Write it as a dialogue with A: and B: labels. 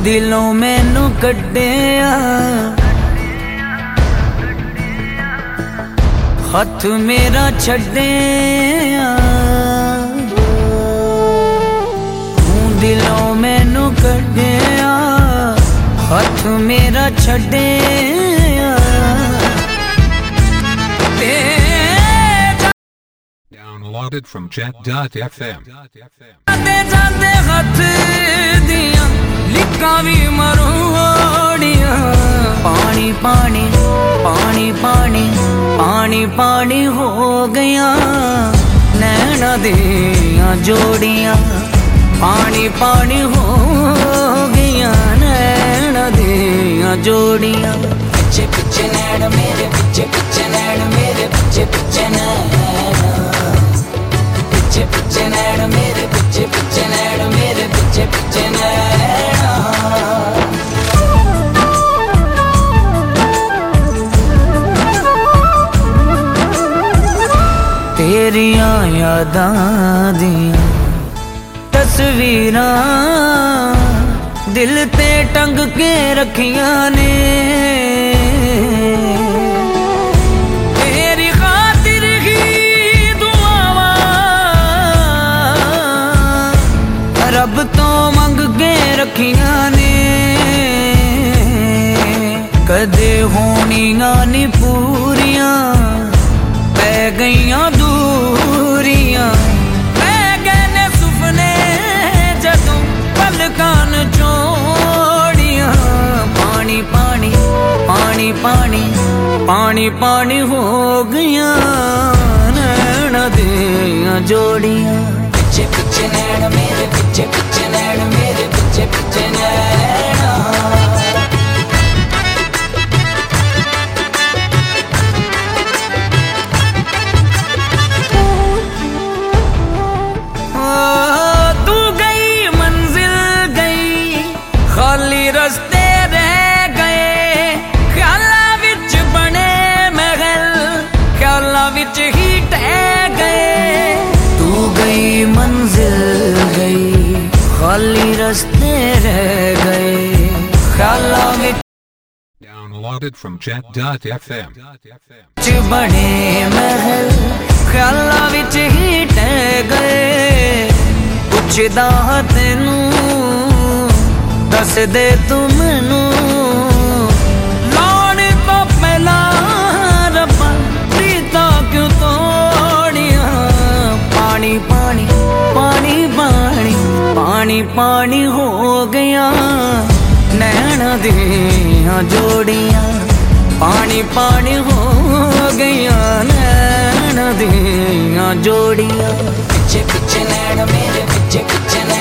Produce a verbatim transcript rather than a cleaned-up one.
A: दिलों मैनू कड्डिया हथ मेरा छड्डिया तू दिलों मैनू कड्डिया हथ मेरा छड्डिया
B: Downloaded from jet dot f m.
A: जाते जाते हथ दिया लिखा भी मरोड़िया पानी पानी पानी पानी पानी पानी हो गया नैना दिया जोड़ियां पानी पानी हो गया नैना दिया जोड़ियां पिछे पिछे नैना मेरे पिछे पिछे नैना मेरे पिछे पिछे नैना पिछे पिछे नैना मेरे पिछे पिछे नैना मेरे पिछे पिछे नैना तेरियां यादां दियां तस्वीरां दिल ते टंग के रखियां ने तेरी खातिर ही दुआवां रब तो मंग के रखियां ने कदे होनियां नी पूरियां पै गईयां दूरियां पै गए ने सुपने जदों पलकां छोड़ियां पानी पानी पानी पानी पानी पानी हो गया नैना दियां जोड़ियां पिछे पिछे नैना मेरे पिछे पिछे नैना मेरे पिछे पिछे नैना रस्ते रह गए ख्याला विच बने महल ख्याला विच ही टह गए तू गई मंजिल गई खाली रस्ते रह गए ख्याला विच
B: Downloaded from jet dot f m.
A: बने महल ख्याला विच ही टह गए पुछदा तैनू दस दे तू मैनू लाने तो पहला रब्बा प्रीता क्यों तोड़िया पानी पानी पानी पानी पानी पानी हो गया नैना दियां जोड़ियां पानी पानी हो गया नैना दियां जोड़ियां पिछे पिछे नैना मेरे पिछे पिछे